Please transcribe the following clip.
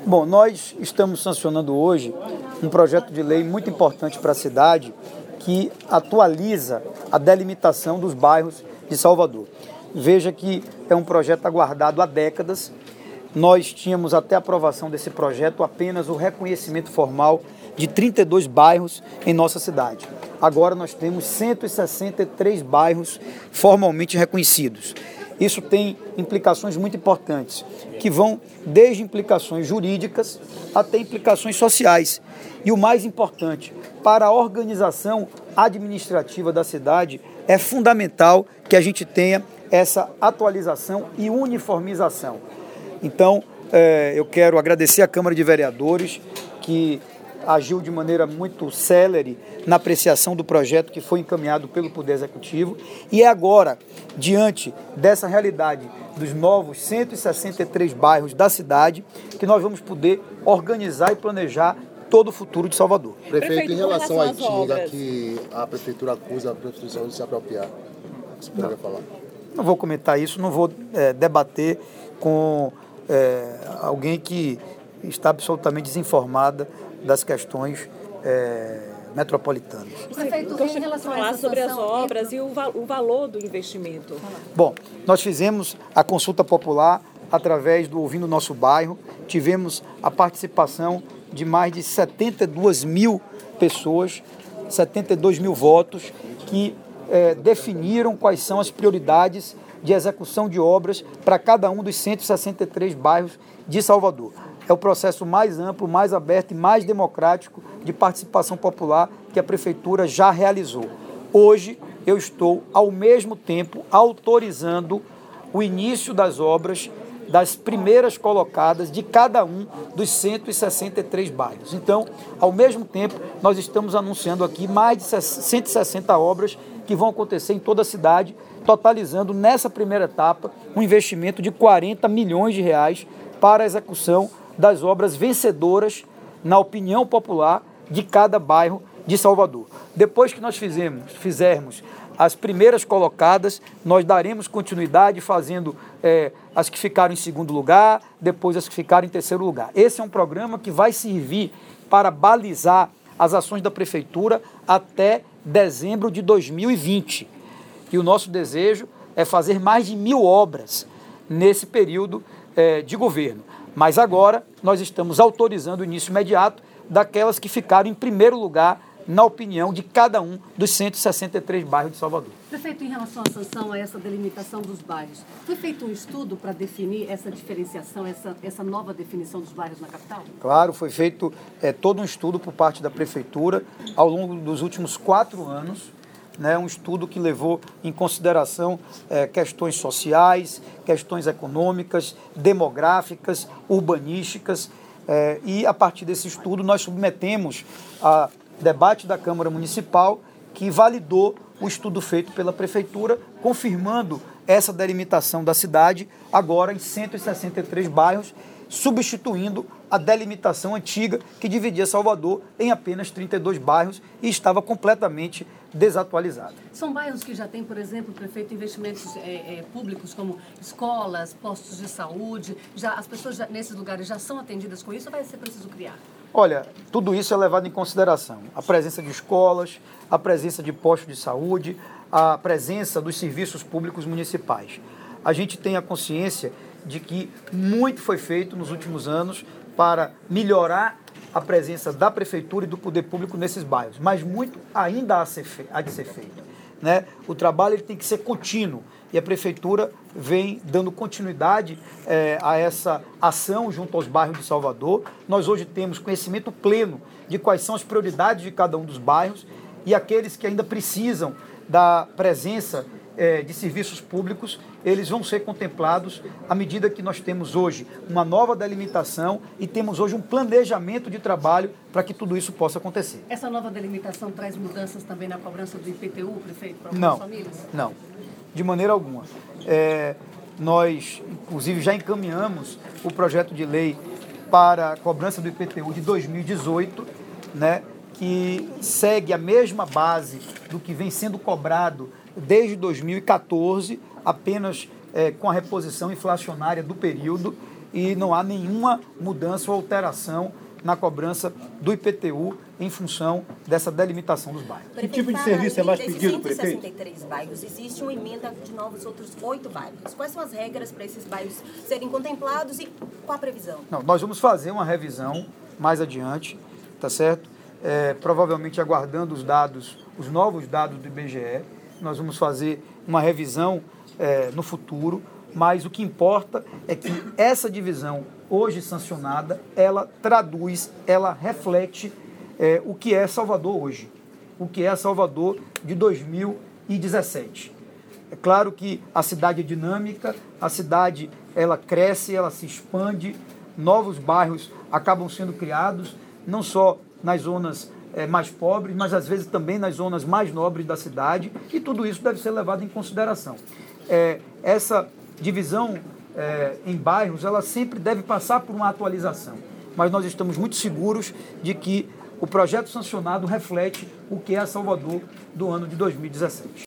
Bom, nós estamos sancionando hoje um projeto de lei muito importante para a cidade que atualiza a delimitação dos bairros de Salvador. Veja que é um projeto aguardado há décadas. Nós tínhamos até a aprovação desse projeto apenas o reconhecimento formal de 32 bairros em nossa cidade. Agora nós temos 163 bairros formalmente reconhecidos. Isso tem implicações muito importantes, que vão desde implicações jurídicas até implicações sociais. E o mais importante, para a organização administrativa da cidade, é fundamental que a gente tenha essa atualização e uniformização. Então, eu quero agradecer à Câmara de Vereadores, que agiu de maneira muito célere na apreciação do projeto que foi encaminhado pelo Poder Executivo. E é agora, diante dessa realidade dos novos 163 bairros da cidade, que nós vamos poder organizar e planejar todo o futuro de Salvador. Prefeito, em relação à Itinga, que a Prefeitura acusa a Prefeitura de se apropriar, você poderia falar? Não vou comentar isso, não vou debater com alguém que está absolutamente desinformada das questões metropolitanas. Prefeito, em relação a falar sobre as obras e o valor do investimento. Bom, nós fizemos a consulta popular através do Ouvindo Nosso Bairro, tivemos a participação de mais de 72 mil pessoas, 72 mil votos, que definiram quais são as prioridades de execução de obras para cada um dos 163 bairros de Salvador. É o processo mais amplo, mais aberto e mais democrático de participação popular que a Prefeitura já realizou. Hoje, eu estou, ao mesmo tempo, autorizando o início das obras das primeiras colocadas de cada um dos 163 bairros. Então, ao mesmo tempo, nós estamos anunciando aqui mais de 160 obras que vão acontecer em toda a cidade, totalizando nessa primeira etapa um investimento de 40 milhões de reais para a execução das obras vencedoras, na opinião popular, de cada bairro de Salvador. Depois que nós fizermos as primeiras colocadas, nós daremos continuidade fazendo as que ficaram em segundo lugar, depois as que ficaram em terceiro lugar. Esse é um programa que vai servir para balizar as ações da Prefeitura até dezembro de 2020. E o nosso desejo é fazer mais de 1.000 obras nesse período de governo. Mas agora nós estamos autorizando o início imediato daquelas que ficaram em primeiro lugar, na opinião de cada um dos 163 bairros de Salvador. Prefeito, em relação à sanção a essa delimitação dos bairros, foi feito um estudo para definir essa diferenciação, essa nova definição dos bairros na capital? Claro, foi feito todo um estudo por parte da Prefeitura ao longo dos últimos 4 anos, um estudo que levou em consideração questões sociais, questões econômicas, demográficas, urbanísticas, e a partir desse estudo nós submetemos a debate da Câmara Municipal, que validou o estudo feito pela Prefeitura, confirmando essa delimitação da cidade agora em 163 bairros, substituindo a delimitação antiga que dividia Salvador em apenas 32 bairros e estava completamente desatualizada. São bairros que já têm, por exemplo, prefeito, investimentos públicos como escolas, postos de saúde, as pessoas nesses lugares já são atendidas com isso ou vai ser preciso criar? Olha, tudo isso é levado em consideração. A presença de escolas, a presença de postos de saúde, a presença dos serviços públicos municipais. A gente tem a consciência de que muito foi feito nos últimos anos para melhorar a presença da Prefeitura e do poder público nesses bairros, mas muito ainda há de ser feito. O trabalho ele tem que ser contínuo e a Prefeitura vem dando continuidade a essa ação junto aos bairros de Salvador. Nós hoje temos conhecimento pleno de quais são as prioridades de cada um dos bairros e aqueles que ainda precisam da presença de serviços públicos, eles vão ser contemplados à medida que nós temos hoje uma nova delimitação e temos hoje um planejamento de trabalho para que tudo isso possa acontecer. Essa nova delimitação traz mudanças também na cobrança do IPTU, prefeito, para algumas famílias? Não, de maneira alguma. Nós, inclusive, já encaminhamos o projeto de lei para a cobrança do IPTU de 2018, que segue a mesma base do que vem sendo cobrado desde 2014, apenas com a reposição inflacionária do período, e não há nenhuma mudança ou alteração na cobrança do IPTU em função dessa delimitação dos bairros. Que tipo de serviço é mais pedido, prefeito? Em 163 bairros, existe uma emenda de novos outros 8 bairros. Quais são as regras para esses bairros serem contemplados e qual a previsão? Não, nós vamos fazer uma revisão mais adiante, tá certo? Provavelmente aguardando os novos dados do IBGE. Nós vamos fazer uma revisão no futuro, mas o que importa é que essa divisão hoje sancionada, ela traduz, ela reflete o que é Salvador hoje, o que é Salvador de 2017. É claro que a cidade é dinâmica, a cidade ela cresce, ela se expande, novos bairros acabam sendo criados, não só nas zonas mais pobres, mas às vezes também nas zonas mais nobres da cidade, e tudo isso deve ser levado em consideração. Essa divisão em bairros, ela sempre deve passar por uma atualização, mas nós estamos muito seguros de que o projeto sancionado reflete o que é Salvador do ano de 2017.